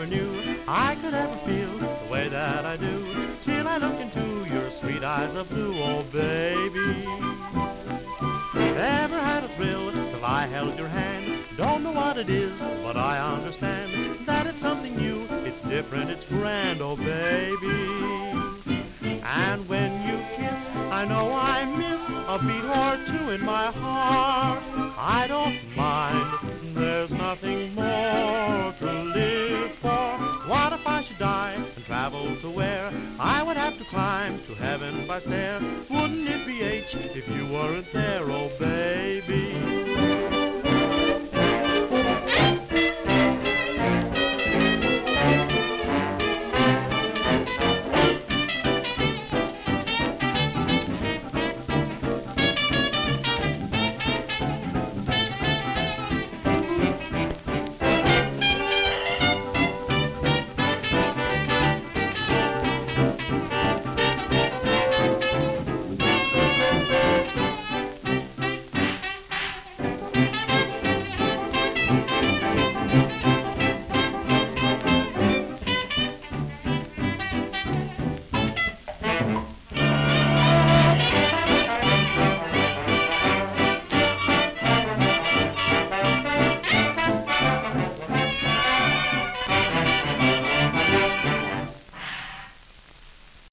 never knew I could ever feel the way that I do till I look into your sweet eyes of blue, oh baby. Ever had a thrill till I held your hand? Don't know what it is, but I understand that it's something new, it's different, it's grand, oh baby. And when you kiss, I know I miss a beat or two in my heart. I don't mind, there's nothing more to live for. What if I should die and travel to where I would have to climb to heaven by stair? Wouldn't it be H if you weren't there, oh baby?